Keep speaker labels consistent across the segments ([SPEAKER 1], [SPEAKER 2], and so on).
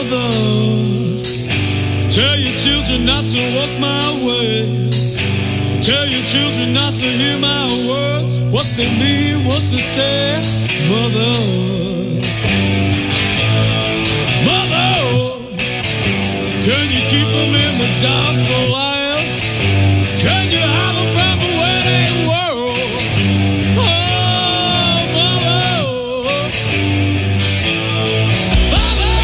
[SPEAKER 1] Mother, tell your children not to walk my way. Tell your children not to hear my words, what they mean, what they say. Mother, Mother, can you keep them in the dark for a while? Can you hide them from the waiting world? Oh, Mother, Father,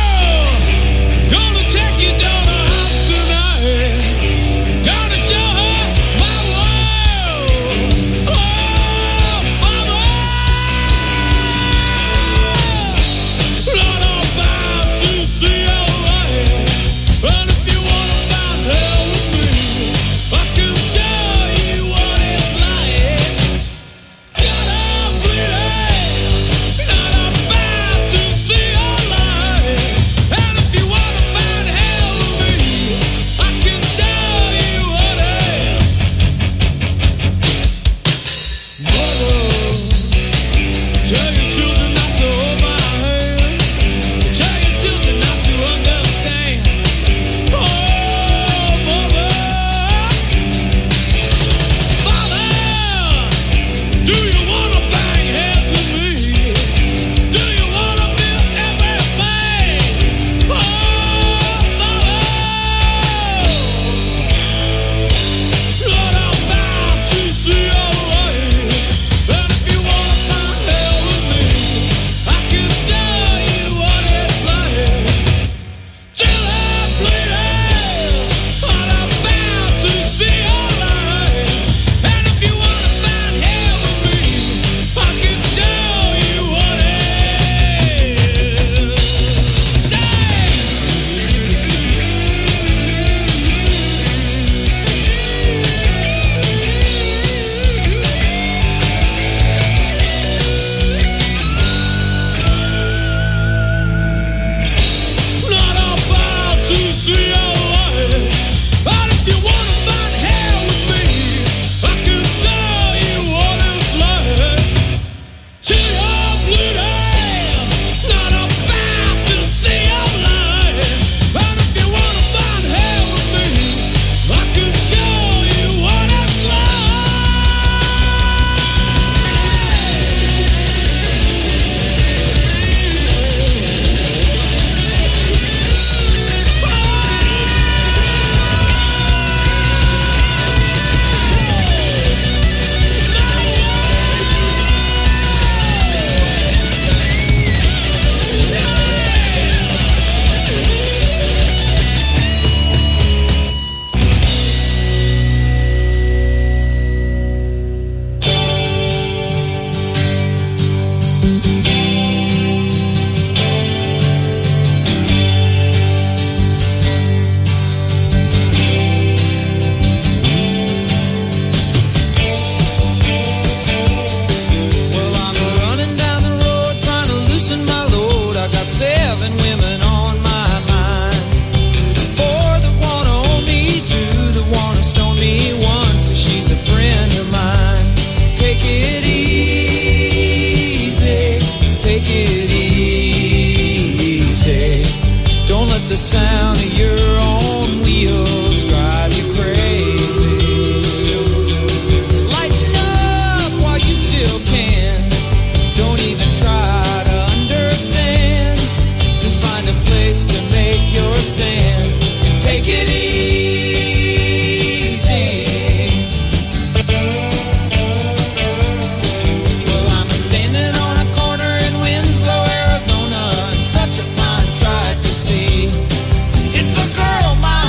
[SPEAKER 1] gonna take your daughter out tonight. Gonna show her my world. Oh, Father, Lord, I'm bound to see your light. And if you wanna find hell with me, I can show you what it's like. God, I'm bleeding, and I'm bound to see your light. And if you wanna find hell with me, I can show you what it's. Mother, tell your children not to hold my hand. Tell your children not to understand. Oh, Mother, Father, do you wanna bang heads with me? Do you wanna feel everything? Oh, Father, Lord, I'm bound to see your light. And if you wanna find hell with me, I can show you what it's like. Till I'm bleeding, but I'm bound to see your light. And if you wanna find hell with me, I can show you what it is. Not about to see your light. But if you wanna find hell with me, I can show you what it's like. Till you're bleeding, not about to see your light. And if you wanna find hell with me, I can show you what it's Well, I'm running down the road trying to loosen my load. I got 7 women on my mind. 4 that wanna own me, 2 that wanna stone me, 1 says she's a friend of mine. Take it easy, take it easy. Don't let the sound of your own wheels drive you crazy. Lighten up while you still can. Don't even try to understand. Just find a place to make your stand. Take it easy. Well, I'm standing on a corner in Winslow, Arizona, and such a fine sight to see. It's a girl my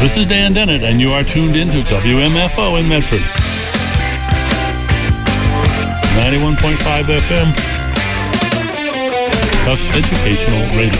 [SPEAKER 2] This is Dan Dennett, and you are tuned into WMFO in Medford. 91.5 FM. Tufts Educational Radio.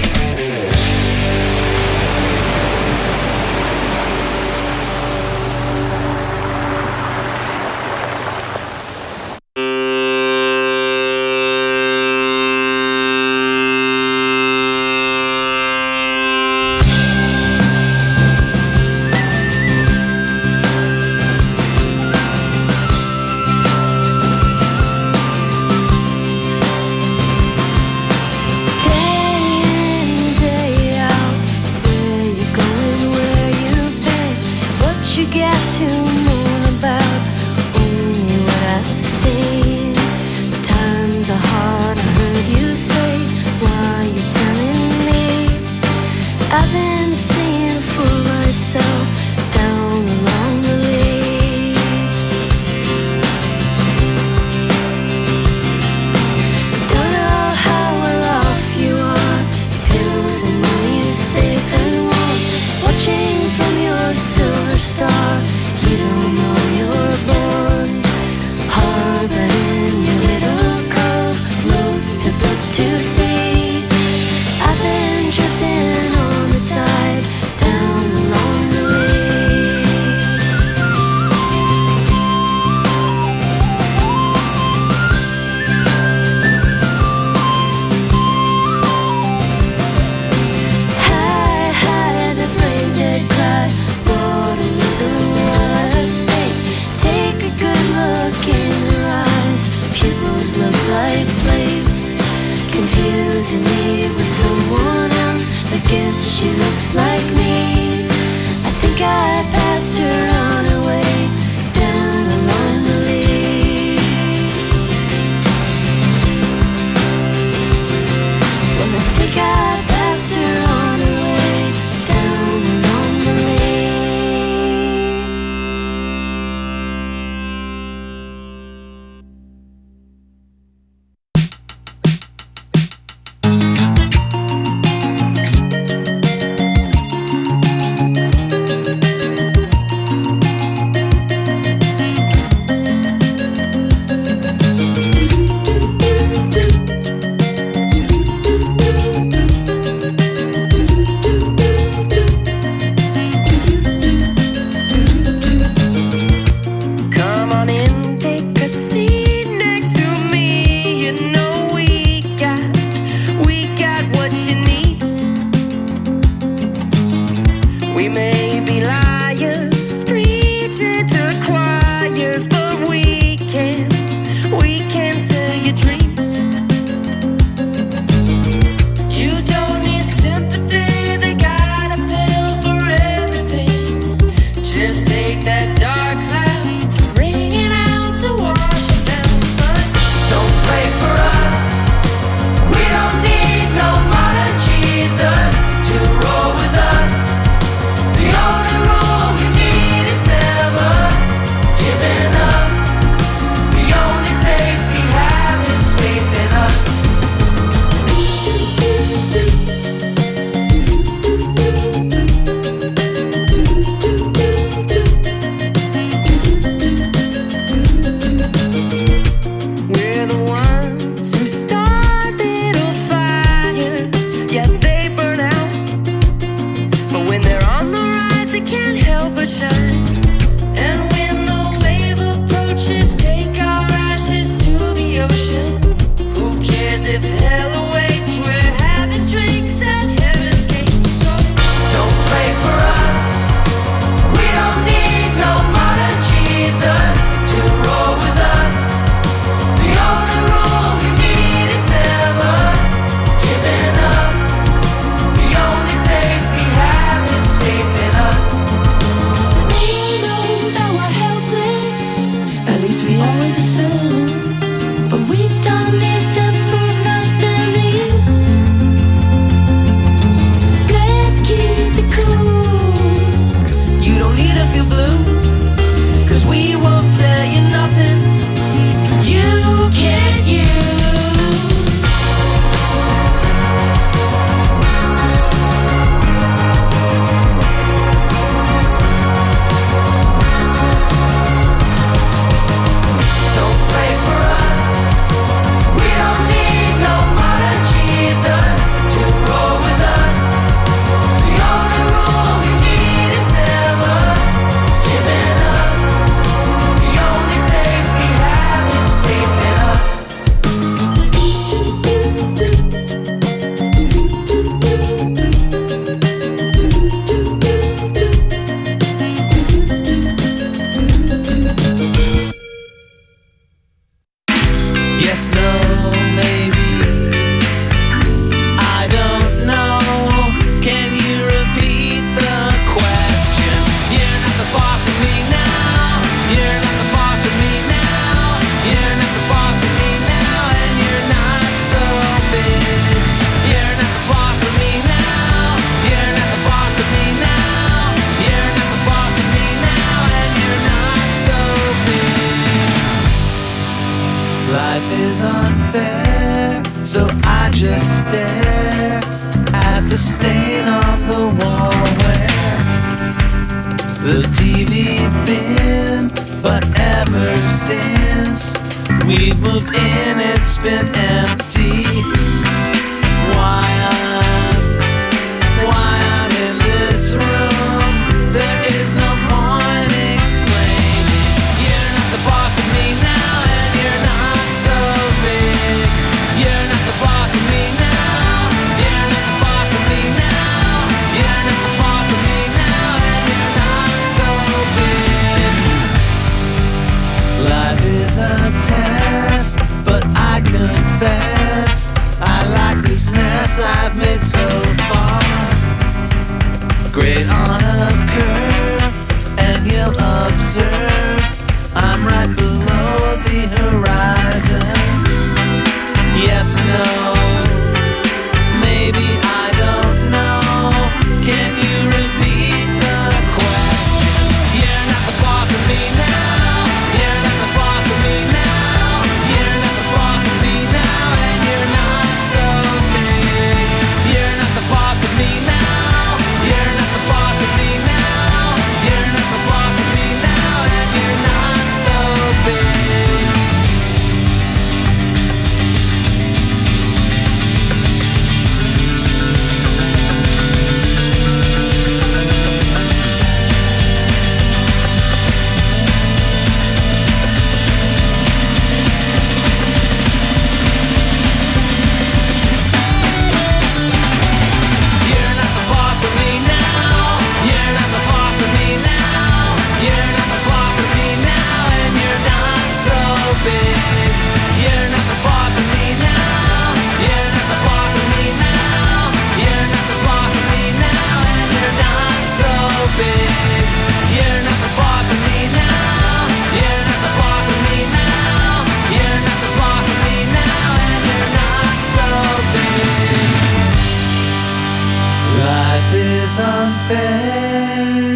[SPEAKER 3] Yes, no, maybe. I don't know. Can you repeat the question? You're not the boss of me now. You're not the boss of me now. You're not the boss of me now, and you're not so big. You're not the boss of me now. You're not the boss of me now. You're not the boss of me now, and you're not so big. Life is unfair, so I just stare at the stain on the wall where the TV been. But ever since we've moved in, it's been empty. Why I'm in this room, there is no point explaining. You're not the boss of me now, and you're not so big. You're not the boss of me now. You're not the boss of me now. You're not the boss of me now, and you're not so big. Life is a test, but I confess I like this mess I've made so far. Great on a curve, and you'll observe I'm right below the horizon. Yes, no, maybe I don't know. Can you repeat the question? You're not the boss of me now. You're not the boss of me now. You're not the boss of me now, and you're not so big. You're not the boss of me now. You're not the boss of me now. You're not the boss of me now, and you're not so big. You're not the boss of me now. You're not the boss of me now. You're not the boss of me now, and you're not so big. You're not the boss of me now. You're not the boss of me now. You're not the boss of me now, and you're not so big. You're not the boss of me now. You're not the boss of me now. You're not the boss of me now, and you're not so big. Life is unfair.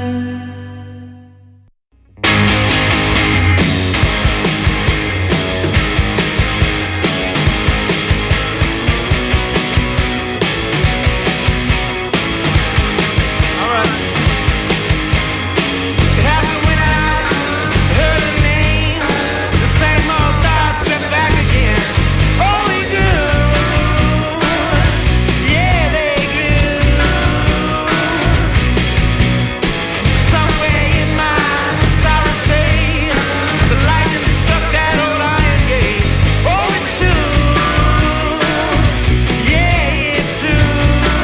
[SPEAKER 4] It happened when I heard the name. The same old thoughts crept back again. Oh, we grew. Yeah, they grew. Somewhere in my sorrow state, the lightning struck that old iron gate. Oh, it's true. Yeah, it's true.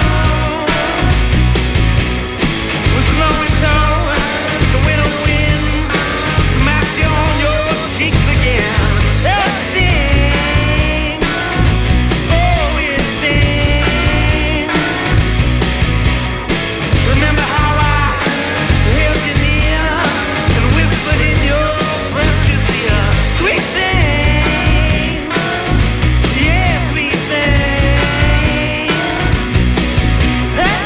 [SPEAKER 4] With snowing toes, the winter wind smacks you on your cheeks again. It stings. Oh, it stings. Remember how I held you near and whispered in your precious ear, sweet thing. Yeah, sweet thing. Hey.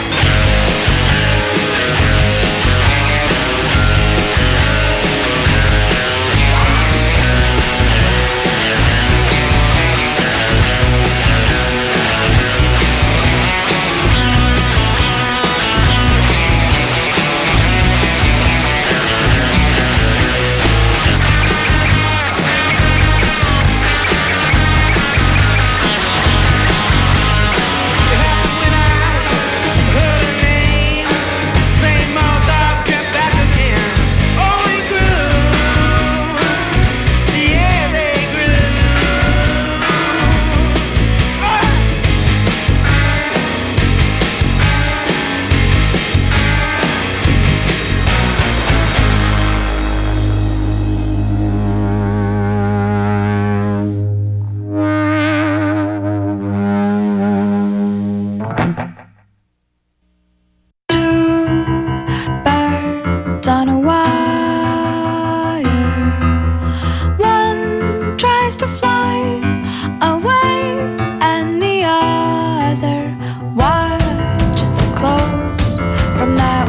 [SPEAKER 5] tries to fly away, and the other watches him close from that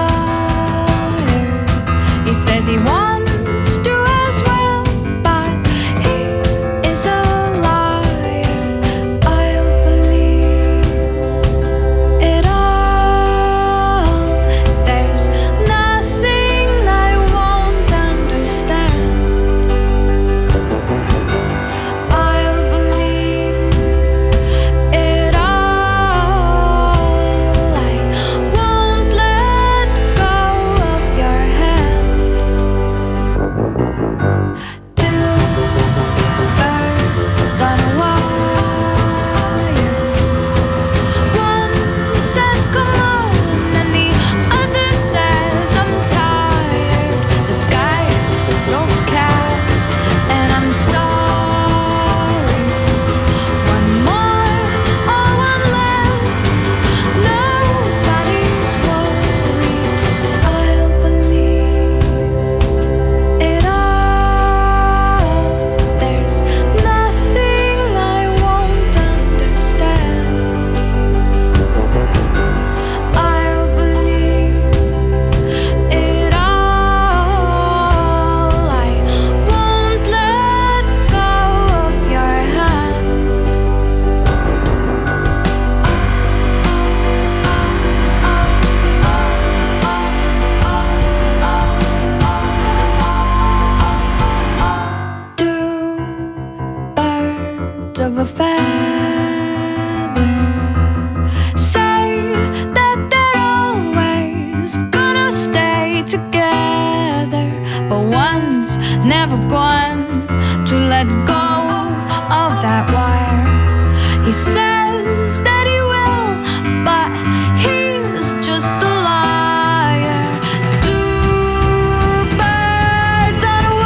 [SPEAKER 5] wire. He says he wants to as well, but he is a liar. I'll believe it all. There's nothing I won't understand. I'll believe it all. I won't let go of your hand. Two birds on a wire. One says come on, and the other says I'm tired. The sky's overcast, and I'm sorry. One more or one less, nobody's worried. I'll believe it all. There's nothing I won't understand. I'll believe it all. I won't let go of your hand. Two birds of a feather say that they're always gonna stay together, but one's never going to let go of that wire. He says that he will, but he's just a liar. Two birds on a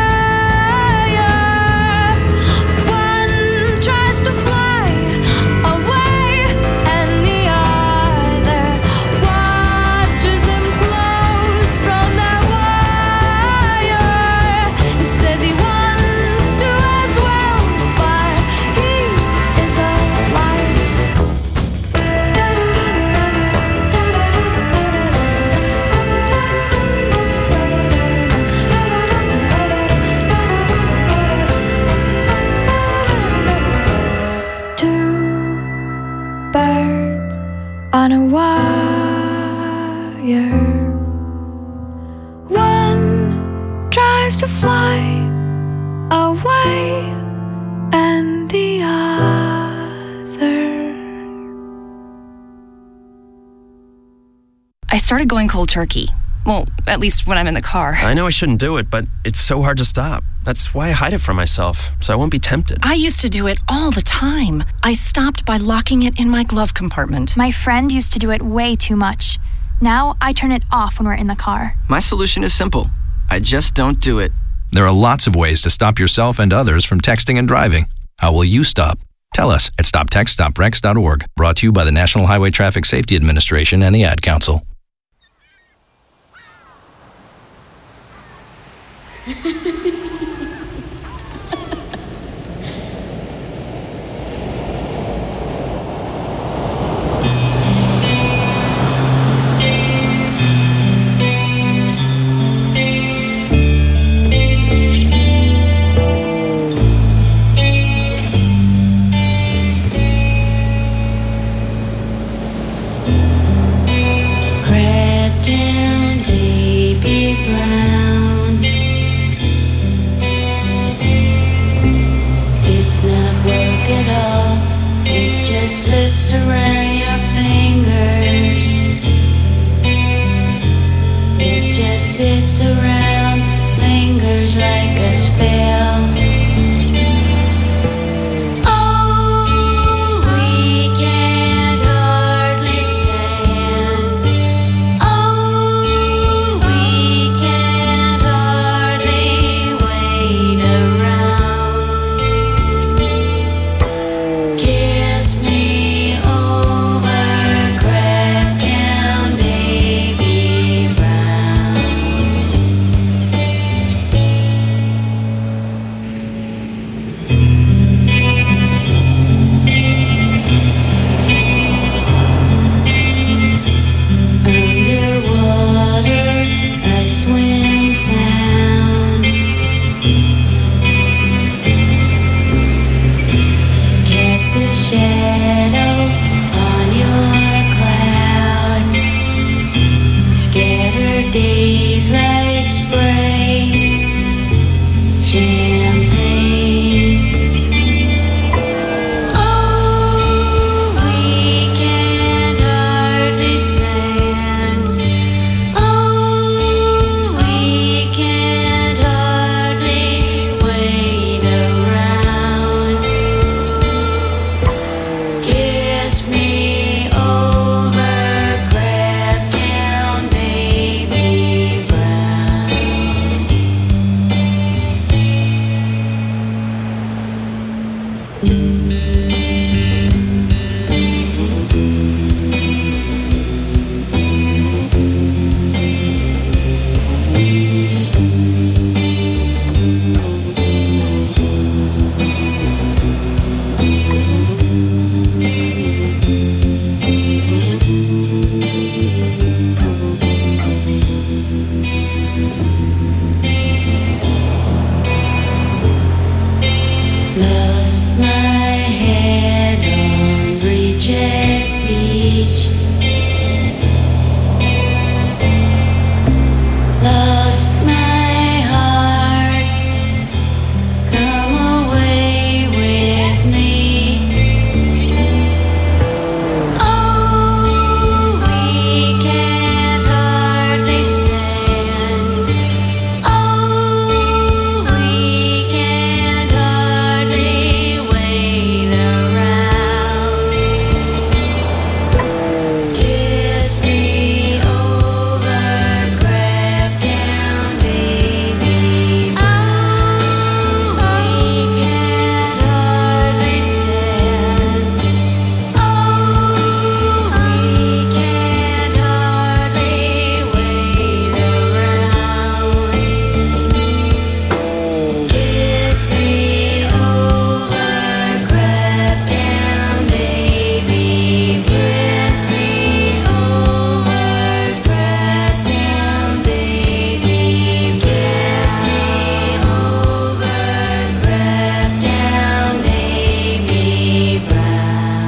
[SPEAKER 5] wire. One tries to fly away, and the other watches him close from that wire. He says he wants to as well, but he is a liar. Two birds on a wire. One tries to fly away, and the other.
[SPEAKER 6] I started going cold turkey. Well, at least when I'm in the car.
[SPEAKER 7] I know I shouldn't do it, but it's so hard to stop. That's why I hide it from myself, so I won't be tempted.
[SPEAKER 6] I used to do it all the time. I stopped by locking it in my glove compartment.
[SPEAKER 8] My friend used to do it way too much. Now I turn it off when we're in the car.
[SPEAKER 9] My solution is simple. I just don't do it.
[SPEAKER 10] There are lots of ways to stop yourself and others from texting and driving. How will you stop? Tell us at stoptextstoprex.org. Brought to you by the National Highway Traffic Safety Administration and the Ad Council.
[SPEAKER 5] Crab down, baby brown. Lost my head on Bridget Beach. Lost my heart. Come away with me. Oh, we can't hardly stand. Oh, we can't hardly wait around. Kiss me over, grab down, baby. Oh, we can't hardly stand. Oh, we can't hardly wait around. Kiss me over, grab down, baby. Kiss me over, grab down, baby. Kiss me over, grab down, baby Brown.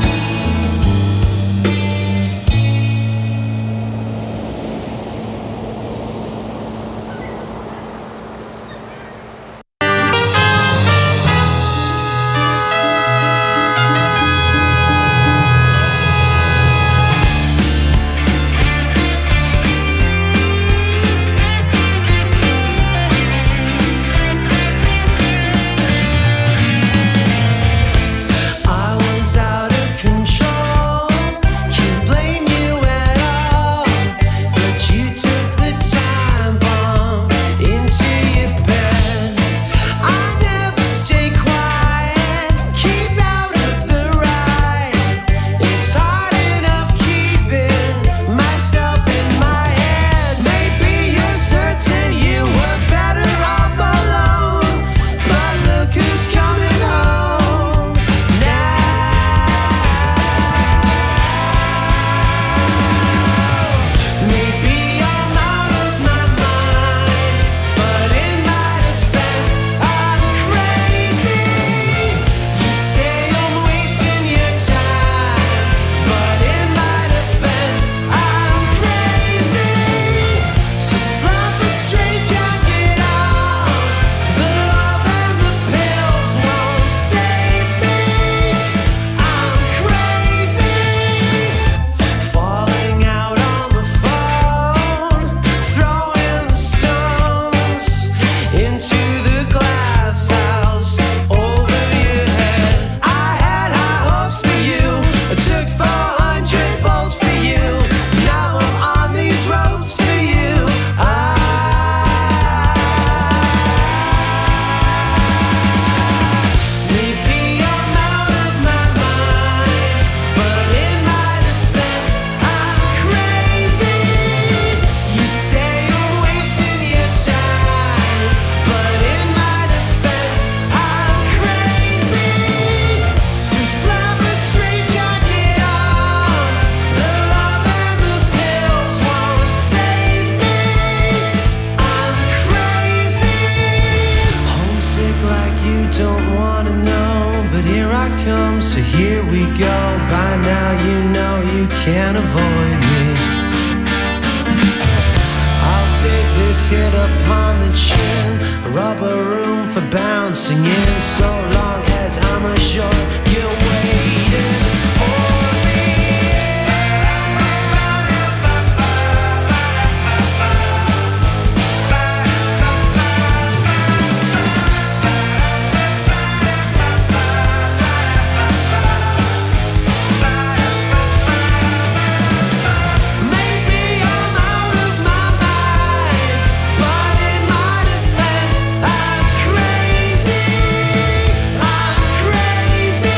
[SPEAKER 3] I was out of control, can't blame you at all. But you took the time bomb into your bed. I never stay quiet, keep out of the ride. It's hard enough keeping myself in my head. Maybe you're certain you were better off alone, but look who's coming home now. Maybe I'm out of my mind, but in my defense, I'm crazy. You say I'm wasting your time, but in my defense, I'm crazy. So slap a straight jacket on. The love and the pills won't save me. I'm crazy. Falling out on the phone, throwing the stones into the glass house over your head. I had high hopes for you, I took 400 volts for you. Now I'm on these ropes for you. Maybe I'm out of my mind, but in my defense, I'm crazy. You say I'm wasting your time, but in my defense, I'm crazy. So slap a straight jacket on. The love and the pills won't save me. I'm crazy. Homesick like you don't wanna know, but here I come, so here we go. By now you know you can't avoid me. I'll take this hit upon the chin, a rubber room for bouncing in, so long as I'm assured you're waiting for me. Maybe I'm out of my mind, but in my defense, I'm crazy. I'm crazy.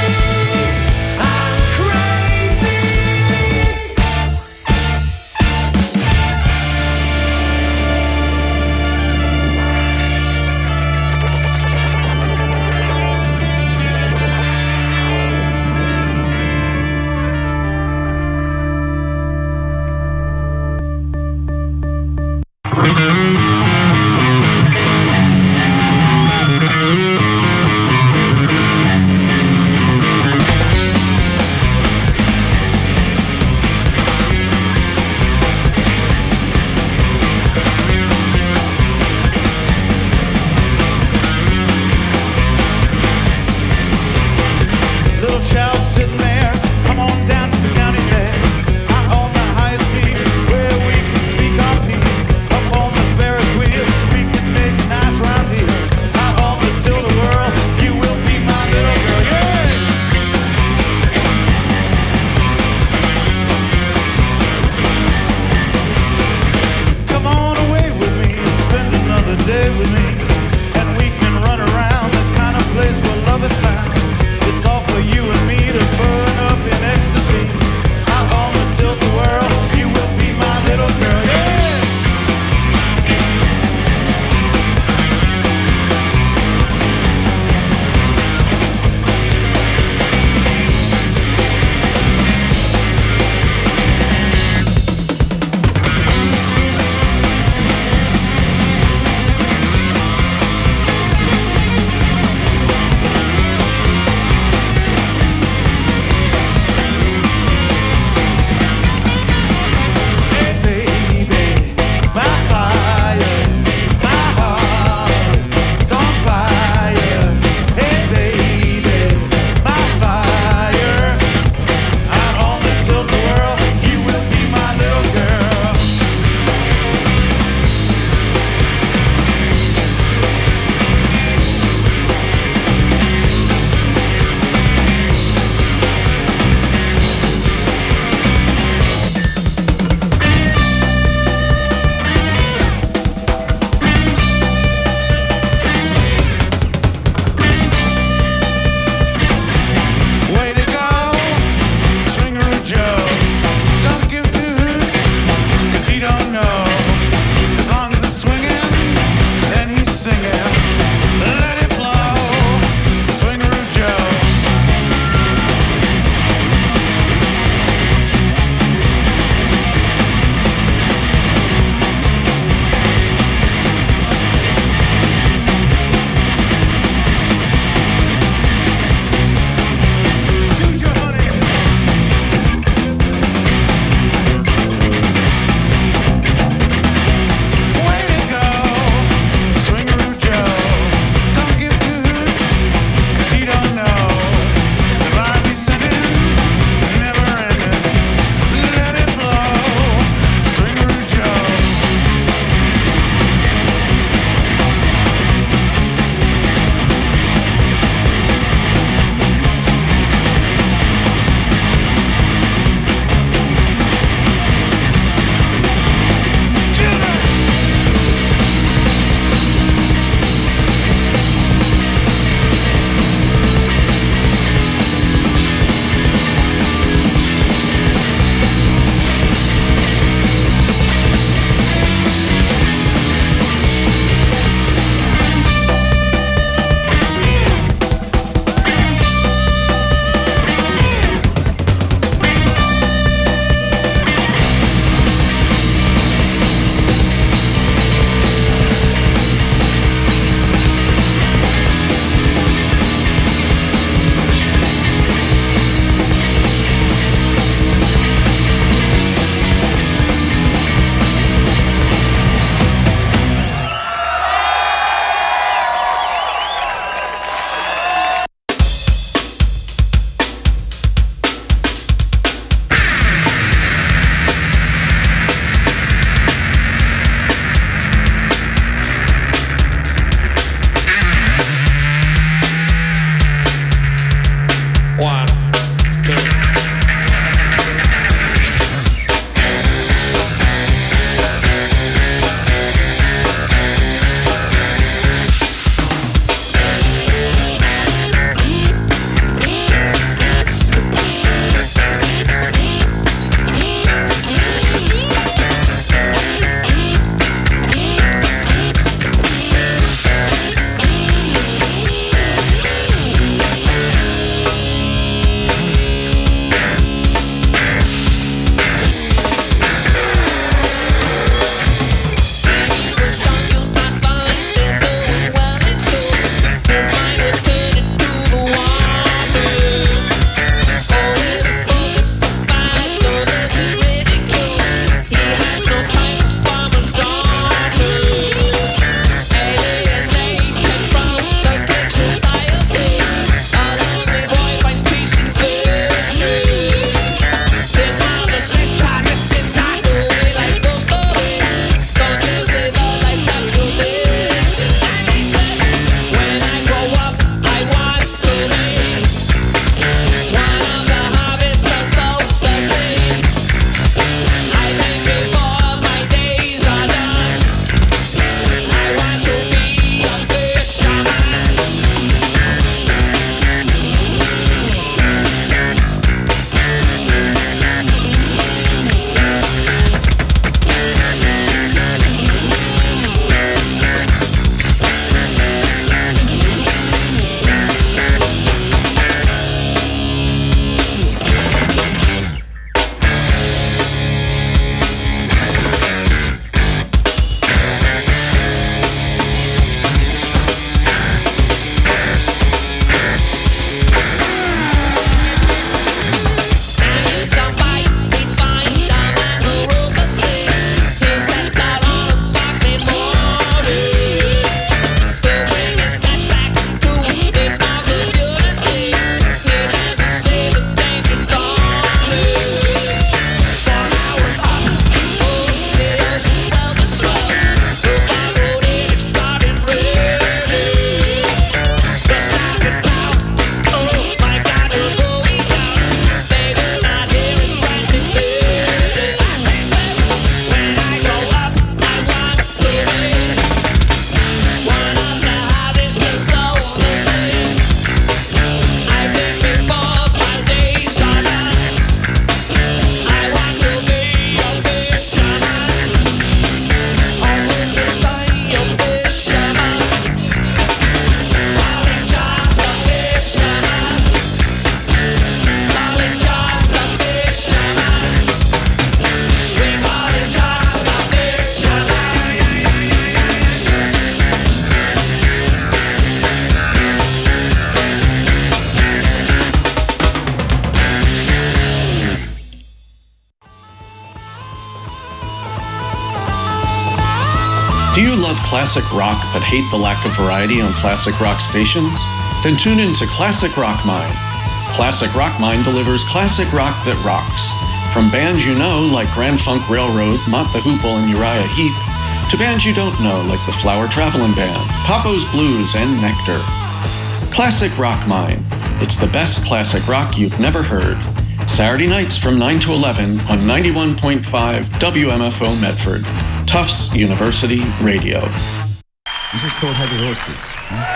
[SPEAKER 11] Do you love classic rock but hate the lack of variety on classic rock stations? Then tune in to Classic Rock Mine. Classic Rock Mine delivers classic rock that rocks. From bands you know like Grand Funk Railroad, Mott the Hoople, and Uriah Heep, to bands you don't know like the Flower Traveling Band, Papo's Blues, and Nectar. Classic Rock Mine. It's the best classic rock you've never heard. Saturday nights from 9 to 11 on 91.5 WMFO Medford. Tufts University Radio.
[SPEAKER 12] This is called Heavy Horses.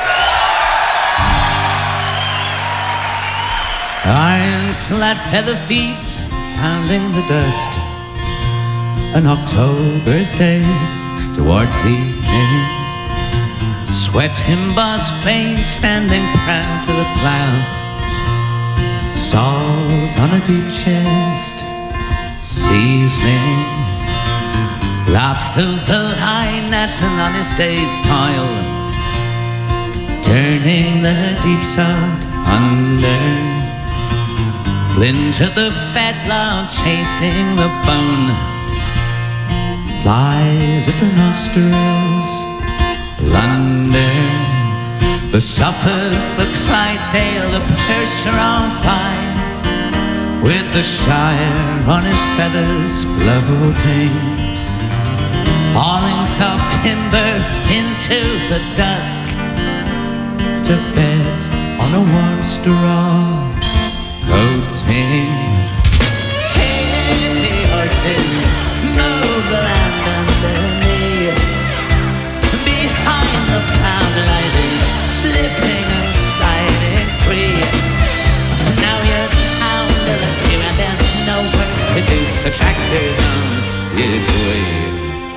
[SPEAKER 13] Iron-clad feather feet pounding the dust. An October's day towards evening. Sweat embossed veins standing proud to the plow. Salt on a deep chest, seasoning. Last of the line, that's an honest day's toil. Turning the deep salt under. Flint at the fetlock, chasing the bone. Flies at the nostrils, London. The Suffolk, the Clydesdale, the Percheron fire, with the Shire on his feathers floating. Falling soft timber into the dusk, to bed on a warm straw coating. Heavy horses move the land under me. Behind the proud lighting, slipping and sliding free. Now you're down to the few and there's no work to do. The tractor's on its way.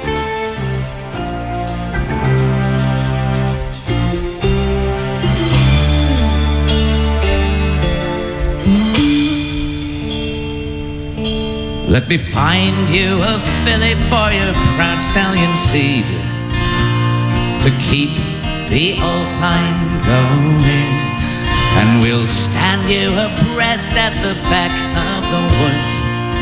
[SPEAKER 13] Let me find you a filly for your proud stallion seed, to keep the old line going. And we'll stand you abreast at the back of the woods,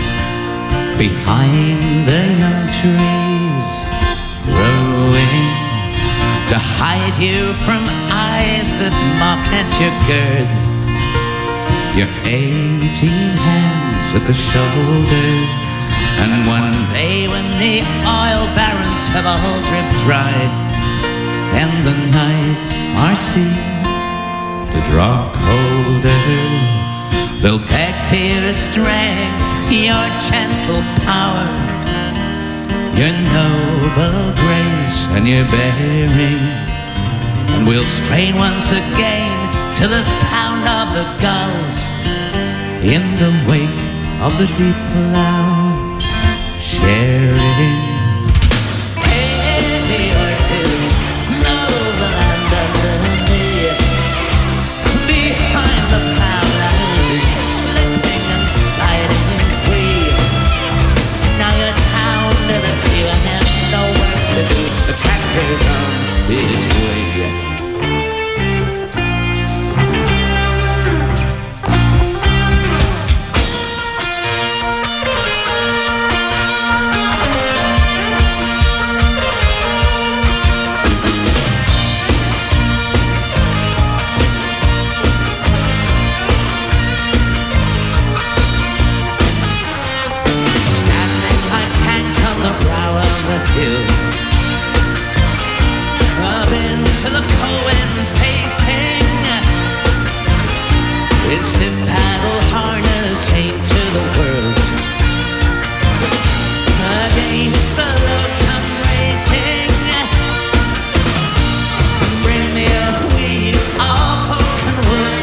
[SPEAKER 13] behind the young trees growing, to hide you from eyes that mock at your girth. Your 18 hands at the shoulder. And one day when the oil barrels have all dripped dry, and the nights are seen to draw colder, they'll beg for your strength, your gentle power, your noble grace and your bearing. And we'll strain once again to the sound of the gulls in the wake of the deep plough, sharing. Heavy horses move the land under me. Behind the plough line, slipping and sliding free. Now you're down to the few and there's no work to do. The tractor's on its way. Up into the Cohen facing, it's the paddle harness chained to the world. Against the low sun racing, bring me a wheel of oaken woods,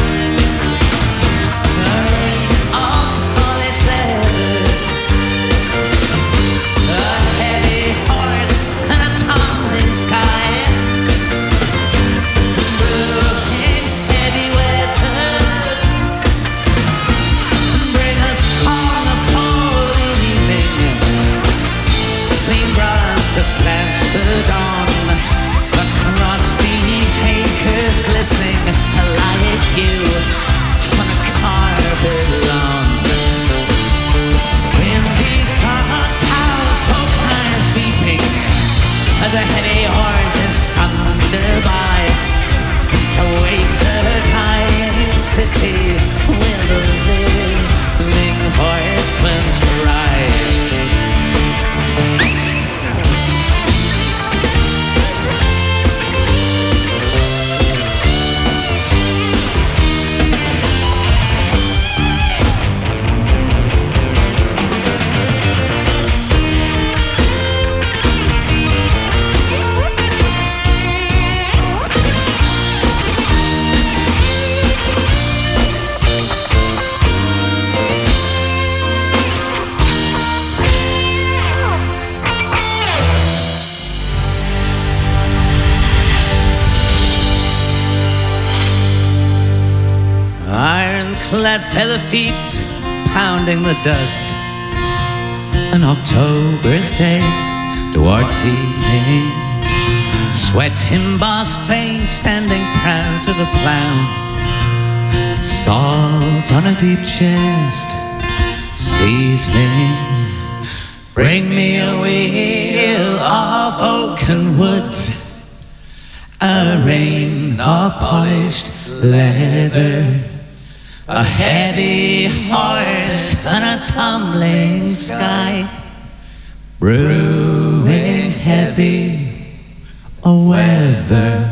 [SPEAKER 13] a ring of polished leather, a heavy horse and a tumbling sky. Brewing heavy weather, clad feather feet pounding the dust. An October's day towards evening, sweat embossed face standing proud to the plow. Salt on a deep chest, seasoning. Bring me a wheel of oaken woods, a rein of polished leather, a heavy horse and a tumbling sky, brewing heavy weather.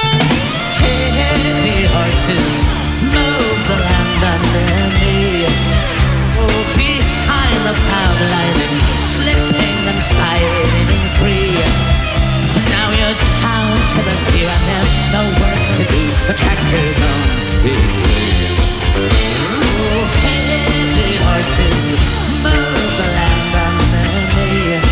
[SPEAKER 13] Heavy horses move the land under me. Oh, behind the proud lighting, slipping and sliding free. Now you're down to the few and there's no work to do. The tractor's on his way. Oh, heavy horses move the land under me.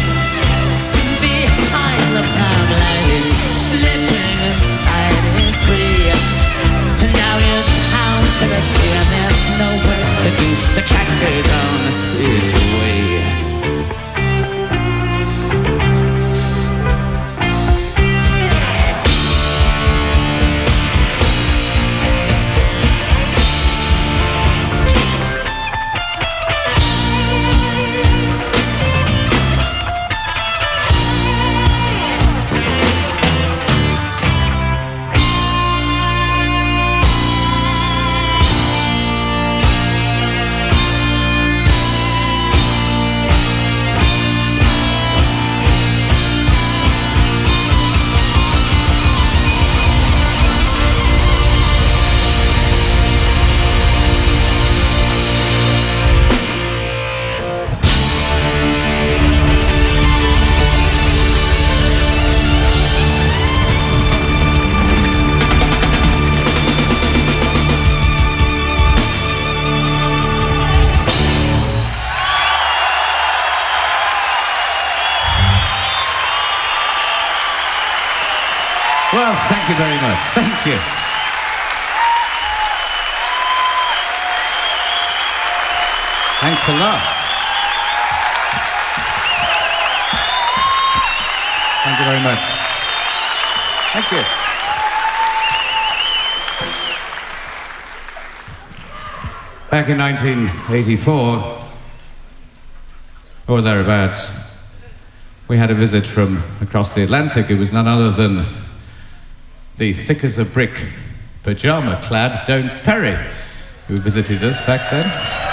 [SPEAKER 13] Behind the proud lighting, slipping and sliding free. Now you're down to the few and there's no work to do. The tractor's on its way.
[SPEAKER 14] Well, thank you very much. Thank you. Thanks a lot. Thank you very much. Thank you. Back in 1984, or thereabouts, we had a visit from across the Atlantic. It was none other than the thick as a brick, pajama-clad Doan Perry, who visited us back then.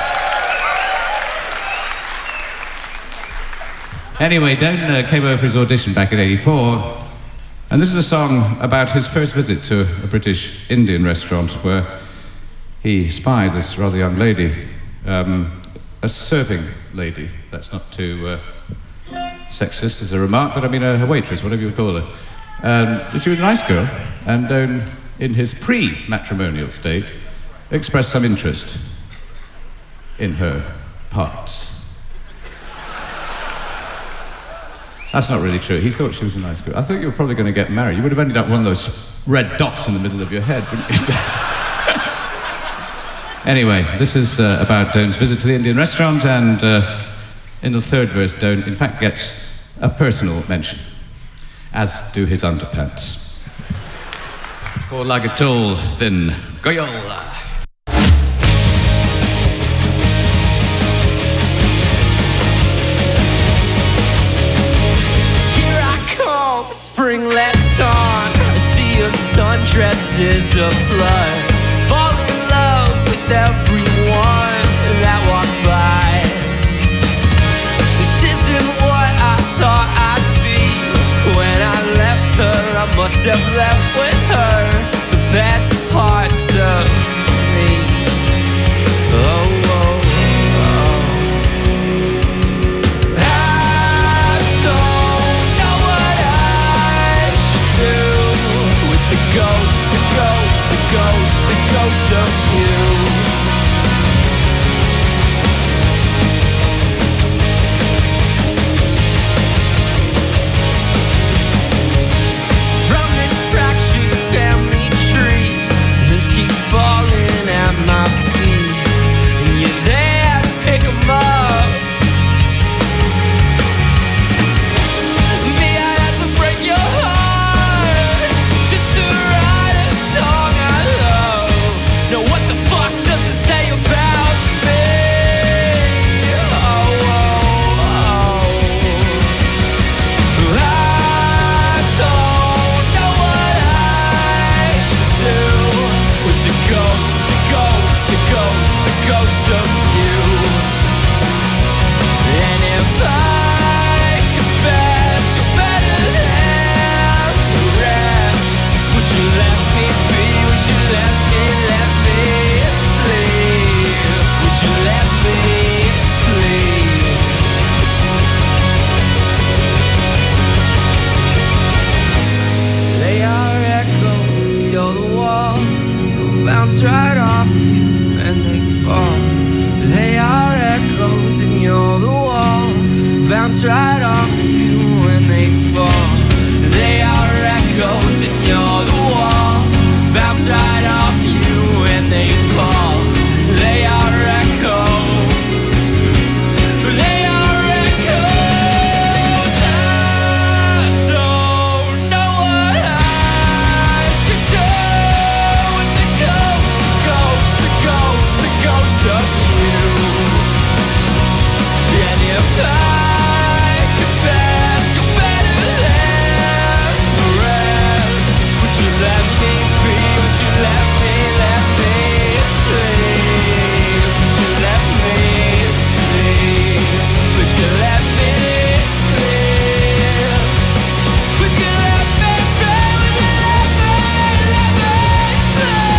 [SPEAKER 14] Anyway, Doan came over for his audition back in '84, and this is a song about his first visit to a British Indian restaurant where he spied this rather young lady, a serving lady. That's not too sexist as a remark, but I mean a waitress, whatever you would call her. She was a nice girl, and Doan, in his pre-matrimonial state, expressed some interest in her parts. That's not really true. He thought she was a nice girl. I thought you were probably going to get married. You would have ended up one of those red dots in the middle of your head, wouldn't you? Anyway, this is about Doan's visit to the Indian restaurant, and in the third verse, Doan, in fact, gets a personal mention, as do his underpants. It's called Like a Tall, Thin Goyola.
[SPEAKER 15] Spring lets on a sea of sundresses of blood. Fall in love with everyone that walks by. This isn't what I thought I'd be. When I left her, I must have left with her the best parts of me. Oh, oh. The ghost of you. From this fractured of you. And if I confess you're better than the rest, would you let me be? Would you let me sleep? Would you let me sleep? They are echoes, you're the wall. They'll bounce right off you and they fall. They are echoes and you're the wall. Bounce right off you when they fall. They are echoes and you're the wall. Bounce right off you when they fall. They are echoes. They are echoes. I don't know what I should do with the ghost of you. And if I confess you're better than the rest, would you let me be? Would you let me sleep? Would you let me sleep? Would you let me sleep? Would you let me be? Would you let me sleep?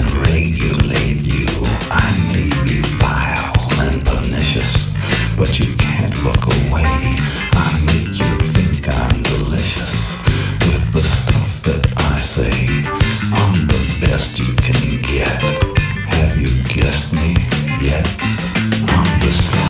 [SPEAKER 16] But you